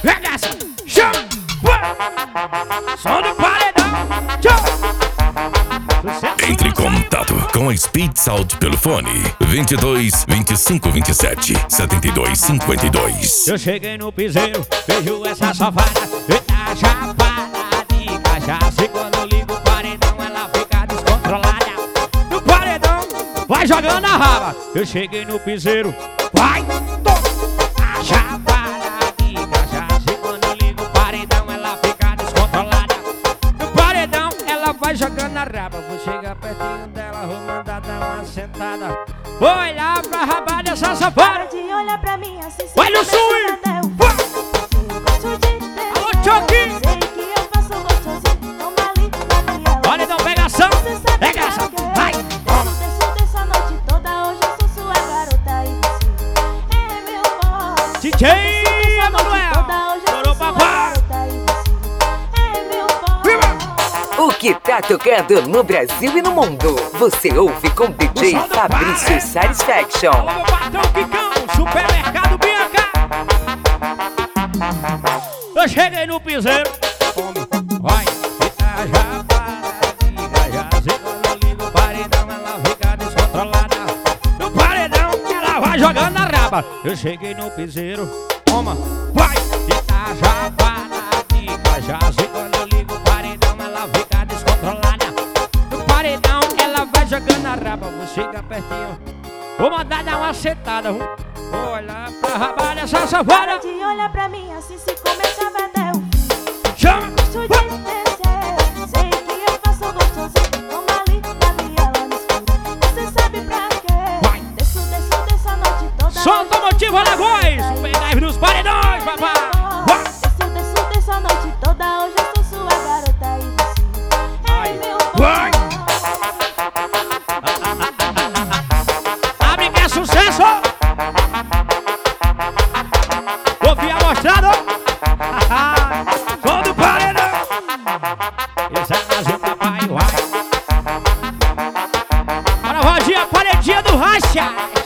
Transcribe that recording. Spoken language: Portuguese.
regaça, chama, som do paredão, tchau. Entre em contato com a Speed Salt pelo fone 22 25 27 72 52. Eu cheguei no piseiro, vejo essa safada, tá chapada de cachaça. E quando eu ligo o paredão, ela fica descontrolada. No paredão, vai jogando a raba. Eu cheguei no piseiro, vai, tá chapada de cachaça. E quando eu ligo o paredão, ela fica descontrolada. No paredão, ela vai jogando a raba. Vou chegar pertinho dela, vou mandar dar uma sentada. Vou olhar pra raba dessa safada. De olhar pra mim assim, olha o swing! Alô, Choque! Sei que eu faço gostosinho, toma ali na minha. Olha, então, pegação! Pegação! Vai! Desço a noite toda, hoje eu sou sua garota e você é meu forte. DJ Toda Emanuel! hoje eu Chorou, sou sua papai! garota e você é meu forte. O que tá tocando no Brasil e no mundo, você ouve com DJ Fabrício Satisfaction. Alô, meu patrão Kikão! Supermercado Bianca! Eu cheguei no piseiro, come, vai, fica já para de gajar. E quando eu ligo o paredão, ela fica descontrolada. No paredão, ela vai jogando a raba. Eu cheguei no piseiro, toma, vai, fica já para de gajar. E quando eu ligo o paredão, ela fica descontrolada. No paredão, ela vai jogando a raba. Vou chegar pertinho, vou mandar dar uma sentada. Vou olhar pra raba dessa safada. De olhar pra mim assim, se começa a vender. Chama! Gosto de descer, sei que eu faço gostosinho, toma ali na minha lá no escuro. Você sabe pra quê? Vai. Desço a noite toda. Som do motivo Alagoas! Super dos paredões, papai! Desço a noite toda, hoje eu sou sua garota e você Ai. é meu Vai. Abre que é sucesso! Ouvi a mostrada! Som do paredão! Esse é mais um papai, vai! Bora, Rodinha, paredinha do racha!